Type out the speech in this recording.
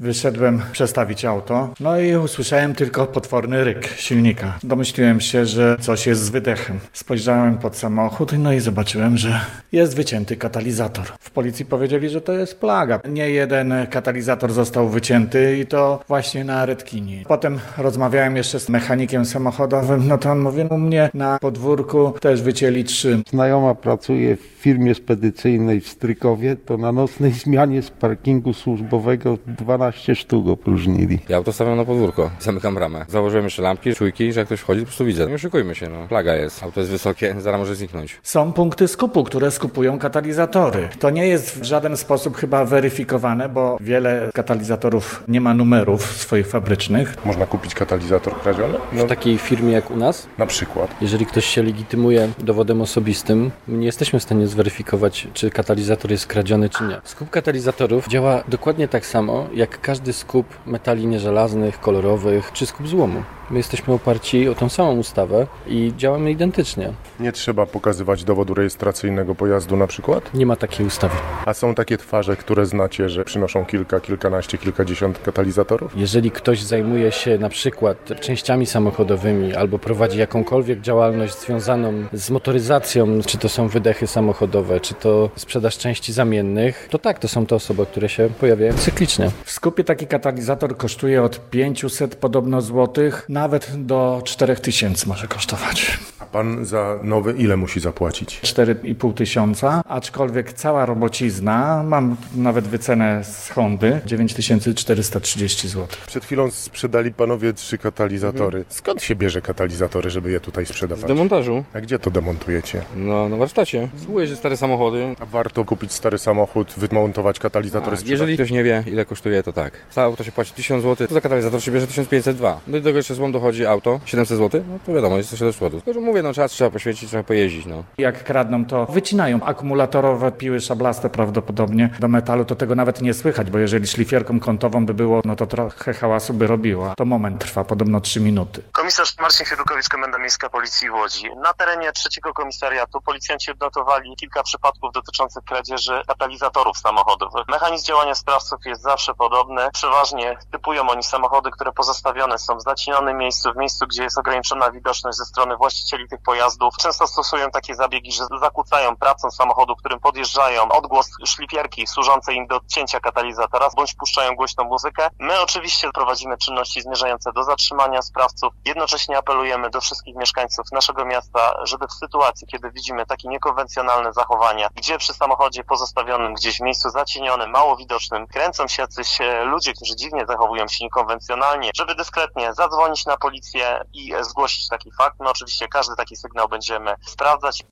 Wyszedłem przestawić auto, no i usłyszałem tylko potworny ryk silnika. Domyśliłem się, że coś jest z wydechem. Spojrzałem pod samochód, no i zobaczyłem, że jest wycięty katalizator. W policji powiedzieli, że to jest plaga. Nie jeden katalizator został wycięty i to właśnie na Redkini. Potem rozmawiałem jeszcze z mechanikiem samochodowym, no to on mówi, u mnie na podwórku też wycięli 3. Znajoma pracuje w firmie spedycyjnej w Strykowie, to na nocnej zmianie z parkingu służbowego 12 sztuk opróżnili. Ja auto stawiam na podwórko, zamykam bramę. Założyłem jeszcze lampki, czujki, że jak ktoś wchodzi, to po prostu widzę. Nie oszukujmy się, no. Plaga jest. Auto jest wysokie, zaraz może zniknąć. Są punkty skupu, które skupują katalizatory. To nie jest w żaden sposób chyba weryfikowane, bo wiele katalizatorów nie ma numerów swoich fabrycznych. Można kupić katalizator kradziony? W takiej firmie jak u nas, Na przykład. jeżeli ktoś się legitymuje dowodem osobistym, nie jesteśmy w stanie zweryfikować, czy katalizator jest kradziony, czy nie. Skup katalizatorów działa dokładnie tak samo, jak każdy skup metali nieżelaznych, kolorowych, czy skup złomu. My jesteśmy oparci o tą samą ustawę i działamy identycznie. Nie trzeba pokazywać dowodu rejestracyjnego pojazdu na przykład? Nie ma takiej ustawy. A są takie twarze, które znacie, że przynoszą kilka, kilkanaście, kilkadziesiąt katalizatorów? Jeżeli ktoś zajmuje się na przykład częściami samochodowymi albo prowadzi jakąkolwiek działalność związaną z motoryzacją, czy to są wydechy samochodowe, czy to sprzedaż części zamiennych, to tak, to są te osoby, które się pojawiają cyklicznie. W skupie taki katalizator kosztuje od 500 podobno złotych, nawet do 4000 może kosztować. A pan za nowy ile musi zapłacić? 4,5 tysiąca, aczkolwiek cała robocizna, mam nawet wycenę z Hondy, 9430 zł. Przed chwilą sprzedali panowie 3 katalizatory. Skąd się bierze katalizatory, żeby je tutaj Z sprzedawać? demontażu. A gdzie to demontujecie? No, na warsztacie. Zbuduje się stare samochody. A warto kupić stary samochód, wymontować katalizatory, sprzedać? Jeżeli ktoś nie wie, ile kosztuje, to tak. Za auto się płaci 1000 zł, to za katalizator się bierze 1502. Do tego jeszcze złom dochodzi auto, 700 zł, no to wiadomo, jest to 700 zł. Tylko, że mówię, no trzeba poświęcić, trzeba pojeździć, no. Jak kradną, to wycinają akumulatorowe piły szablaste prawdopodobnie do metalu, to tego nawet nie słychać, bo jeżeli szlifierką kątową by było, no to trochę hałasu by robiła. To moment trwa, podobno 3 minuty. Komisarz Marcin Chydukowicz, Komenda Miejska Policji w Łodzi. Na terenie trzeciego komisariatu policjanci odnotowali kilka przypadków dotyczących kradzieży katalizatorów samochodowych. Mechanizm działania sprawców jest zawsze podobny. Przeważnie typują oni samochody, które pozostawione są w zacinionym miejscu, w miejscu, gdzie jest ograniczona widoczność ze strony właścicieli tych pojazdów. Często stosują takie zabiegi, że zakłócają pracę samochodu, którym podjeżdżają, odgłos szlifierki służącej im do odcięcia katalizatora, bądź puszczają głośną muzykę. My oczywiście prowadzimy czynności zmierzające do zatrzymania sprawców. Jednocześnie apelujemy do wszystkich mieszkańców naszego miasta, żeby w sytuacji, kiedy widzimy takie niekonwencjonalne zachowania, gdzie przy samochodzie pozostawionym gdzieś w miejscu zacienionym, mało widocznym, kręcą się jacyś ludzie, którzy dziwnie zachowują się niekonwencjonalnie, żeby dyskretnie zadzwonić na policję i zgłosić taki fakt. My oczywiście każdy taki sygnał będziemy sprawdzać.